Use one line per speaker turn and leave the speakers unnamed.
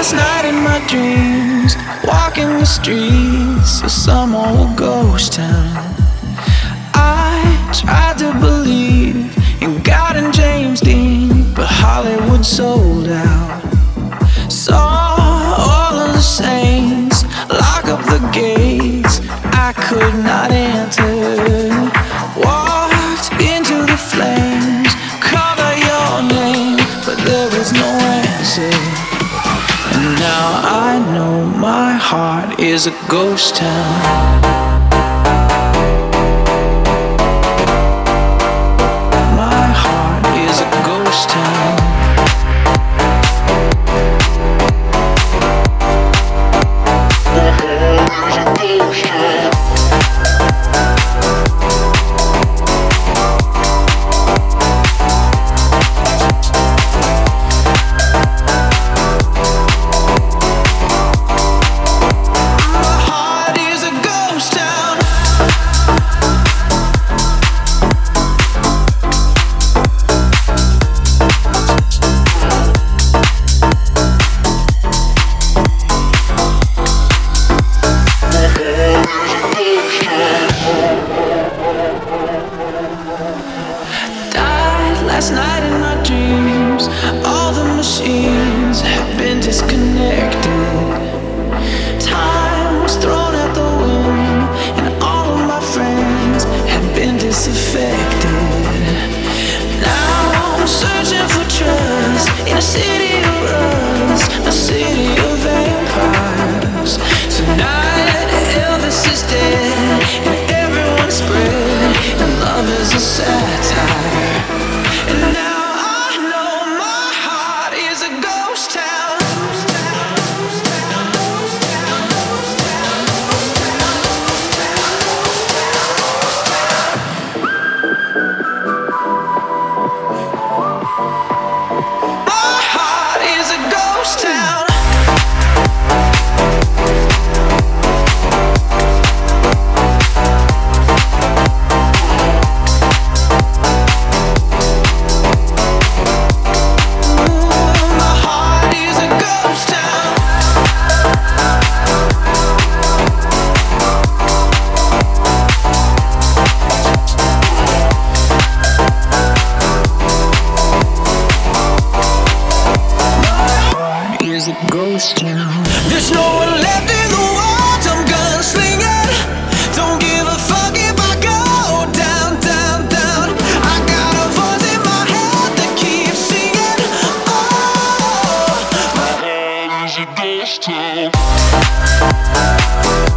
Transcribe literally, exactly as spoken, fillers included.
last night in my dreams, walking the streets of some old ghost town. I tried to believe in God and James Dean, but Hollywood sold out. Saw all of the saints lock up the gates I could not enter. Walked into the flames, called out your name, but there was no answer. And now I know my heart is a ghost town. Last night in my dreams, all the machines have been disconnected. Time was thrown out the wind, and all of my friends have been disaffected. Now I'm searching for trust in a city of rust, a city of vampires. Tonight Elvis is dead, and everyone's spread, and love is a satire. And now I know my heart is a ghost town. My heart is a ghost town. Ghost town. There's no one left in the world. I'm gunslinging. Don't give a fuck if I go down, down, down. I got a voice in my head that keeps singing. Oh, my heart is a ghost town.